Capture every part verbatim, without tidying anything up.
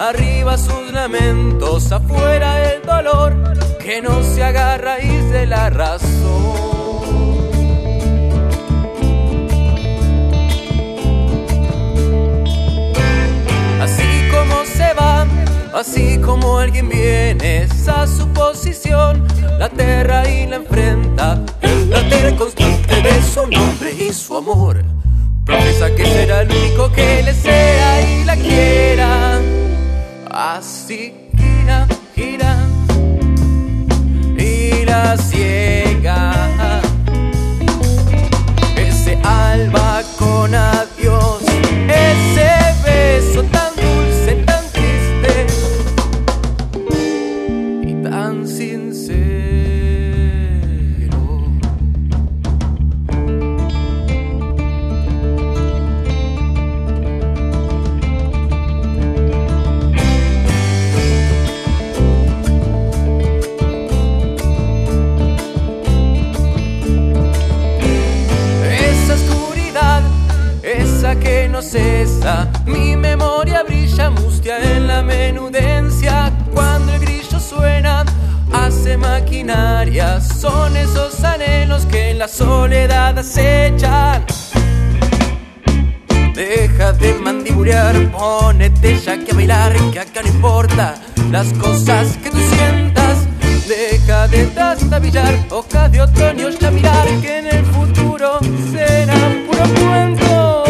arriba sus lamentos, afuera el dolor que no se haga raíz de la razón. Así como se va, así como alguien viene, esa su posición, la tierra y la enfrenta, el latir constante de su nombre y su amor. Profesa que será el único que le sea y la quiera. Así gira, gira y la ciega. Ese alba con adiós, ese beso tan dulce, tan triste y tan sincero. Que no cesa, mi memoria brilla mustia en la menudencia. Cuando el grillo suena, hace maquinaria. Son esos anhelos que en la soledad acechan. Deja de mandibulear, ponete ya que a bailar, que acá no importa las cosas que tú sientas. Deja de trastabillar, hojas de otoño ya mirar, que en el futuro será puro cuento.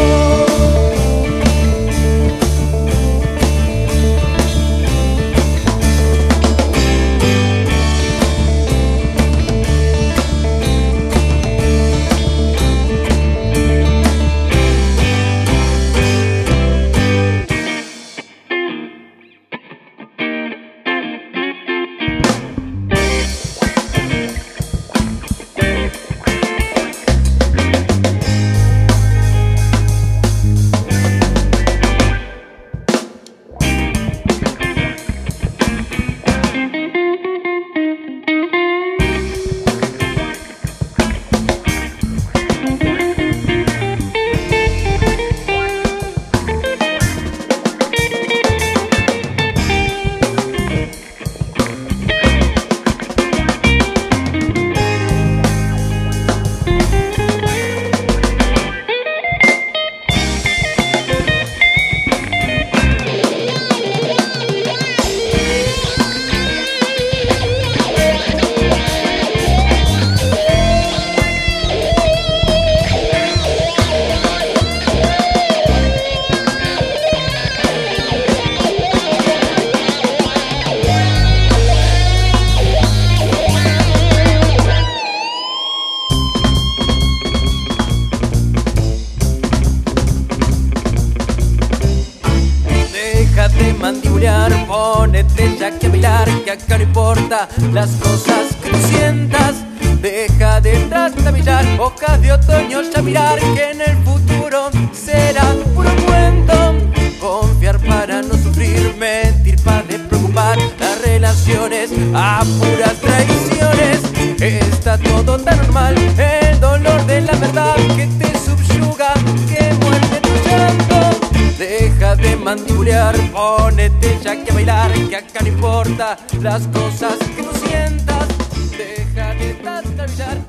De mandibulear, ponete ya que a bailar, que acá no importa las cosas que tú sientas. Deja de trastabillar, hojas de otoño ya mirar, que en el futuro será puro cuento. Confiar para no sufrir, mentir para de preocupar, las relaciones a puras traiciones. Está todo tan normal, el dolor de la verdad que te subyuga, que muerde tu llanto. Deja de mandibulear, ponete ya que a bailar, que acá no importa las cosas que tú sientas. Deja de trastabillar,